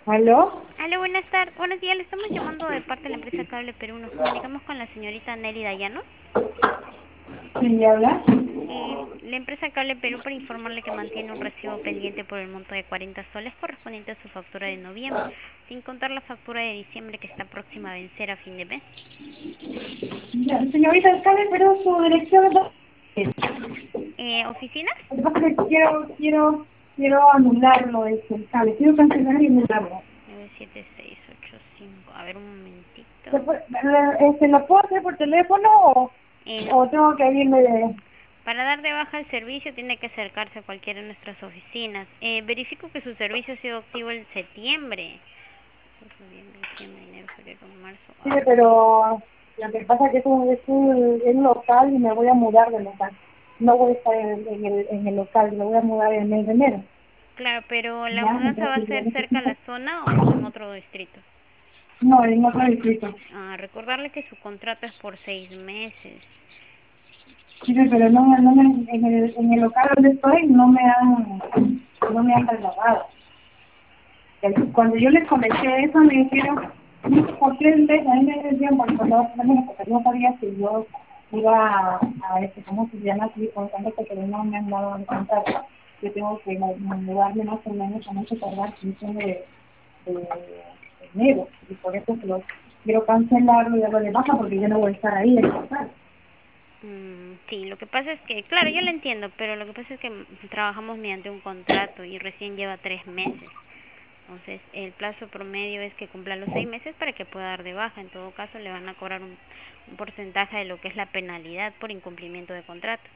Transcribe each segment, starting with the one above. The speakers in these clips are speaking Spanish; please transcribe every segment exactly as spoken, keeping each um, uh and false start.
¿Aló? Aló, buenas tardes. Buenos días, le estamos llamando de parte de la empresa Cable Perú. Nos comunicamos con la señorita Nelly Dayano. ¿Quién le habla? Eh, la empresa Cable Perú para informarle que mantiene un recibo pendiente por el monto de cuarenta soles correspondiente a su factura de noviembre, sin contar la factura de diciembre que está próxima a vencer a fin de mes. Ya, señorita alcalde, pero su dirección es... Eh, ¿Oficinas? Lo que pasa es que quiero, quiero, quiero anularlo, este, alcalde. Quiero cancelar y anularlo. nueve siete seis ocho cinco. A ver un momentito. ¿Se puede- eh, este, ¿Lo puedo hacer por teléfono o, Eh, o tengo que irme de...? para dar de baja el servicio tiene que acercarse a cualquiera de nuestras oficinas. Eh, verifico que su servicio ha sido activo en septiembre. Noviembre, diciembre, enero, febrero, marzo, Sí, abril. pero lo que pasa es que es un, es un, es un local y me voy a mudar de local. No voy a estar en, en el, en el local, me voy a mudar en el mes de enero. Claro, pero ¿la Ya, mudanza va a entonces yo ser cerca a necesito... la zona o en otro distrito? No, en otro distrito. Ah, recordarle que su contrato es por seis meses. Sí, pero no, no me, en, el, en el local donde estoy no me han, no me han renovado. El- Cuando yo les comenté eso, me dijeron, "No, ¿por qué el mes? A mí me decían, porque no, porque no sabía si yo iba a, a este, ¿cómo se llama? Aquí, por tanto, porque no me han dado el contrato. Yo tengo que mu- mudarme más o menos a mucho tardar quince de, de, de enero. Y por eso que lo quiero cancelarlo y darlo de baja, porque yo no voy a estar ahí en el local. Mm, sí, lo que pasa es que, claro, yo lo entiendo, pero lo que pasa es que mm, trabajamos mediante un contrato y recién lleva tres meses. Entonces, el plazo promedio es que cumpla los seis meses para que pueda dar de baja. En todo caso, le van a cobrar un, un porcentaje de lo que es la penalidad por incumplimiento de contrato.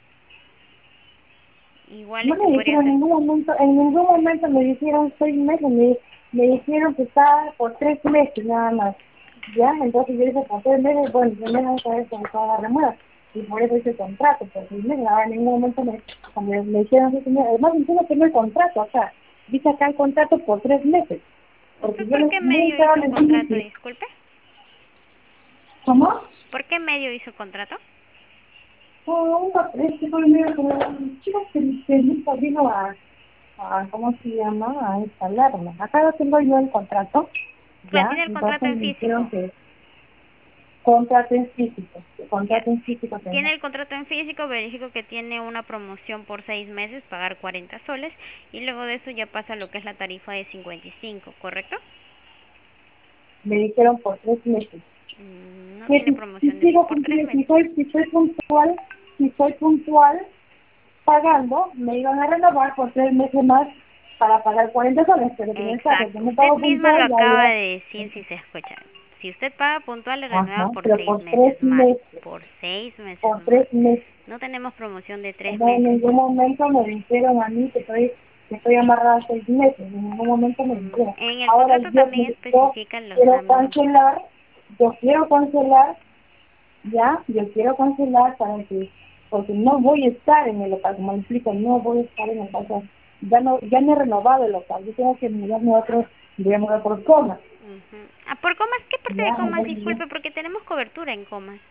Igual No este me podría dijeron en ser. ningún momento, en ningún momento me dijeron seis meses, me, me dijeron que estaba por tres meses nada más. Ya, entonces yo dije por tres meses, bueno, yo me voy a saber con toda la remora. Y por eso hice contrato, por seis meses, ahora en ningún momento me, cuando me dijeron seis meses, además encima tengo el contrato acá, dice acá el contrato por tres meses. Porque ¿Usted yo por les, qué muy medio claro hizo les dije contrato, que, disculpe? ¿cómo? ¿Por qué medio hizo contrato? Oh, este fue el medio como un chico que, que nunca vino a, a, ¿cómo se llama? A instalarla. Acá lo tengo yo el contrato, Claro, ya, tiene el contrato entonces en me dijeron físico. que contrato en físico, que Ya, contrato en si físico tiene tengo. el contrato en físico, verifico que tiene una promoción por seis meses, pagar cuarenta soles, y luego de eso ya pasa lo que es la tarifa de cincuenta y cinco, ¿correcto? Me dijeron por tres meses. Mm, no Que tiene si, si promoción de sigo por tres cumpliendo, si meses. soy, si soy puntual, si soy puntual pagando, me iban a renovar por tres meses más para pagar cuarenta soles, pero que en el caso que Exacto, no usted pago misma lo puntual, ya acaba era, de decir si se escucha. Si usted paga puntual, le renuevan ajá, por pero seis por meses tres más. meses, Por seis meses por más. tres meses. No tenemos promoción de tres No, en meses. ningún momento me dijeron a mí que estoy, que estoy amarrada seis meses, en ningún momento me Mm, dijeron. en el Ahora contrato yo, también yo especifican los quiero am- cancelar, yo quiero cancelar, ya, yo quiero cancelar para que, porque no voy a estar en el local, como explico, no voy a estar en el local, ya no, ya no he renovado el local, yo tengo que mudarme a otro, voy a mudar por coma, Ujú. Ah, por Comas, ¿qué parte de ya, Comas? entonces ya, Disculpe, porque tenemos cobertura en Comas.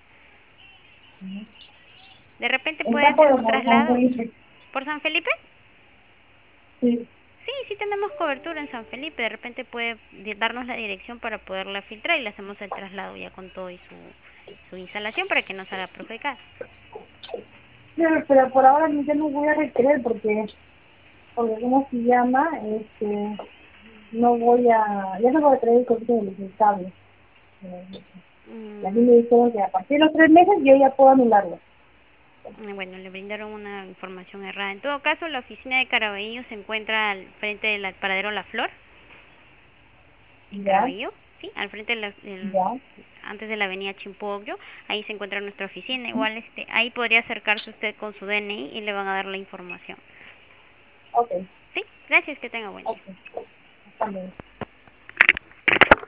De repente en puede campo hacer de un San traslado. Felipe, ¿Por San Felipe? sí. Sí, sí tenemos cobertura en San Felipe. De repente puede di- darnos la dirección para poderla filtrar y le hacemos el traslado ya con todo y su, su instalación para que no salga perjudicada. Pero, pero por ahora yo no voy a requerir porque porque cómo se llama, este, no voy a, ya no voy a traer el código de los estables. Eh, y a mí me Mm, dijeron que a partir de los tres meses yo ya puedo anularlo. bueno, le brindaron una información errada. En todo caso, la oficina de Caraballo se encuentra al frente del paradero La Flor, en Ya, Caraballo, ¿sí? Al frente de la, del- ya, antes de la avenida Chimpogyo, ahí se encuentra nuestra oficina. Igual este, ahí podría acercarse usted con su D N I y le van a dar la información. ok, Sí, gracias, que tenga buen ok, día. está bien.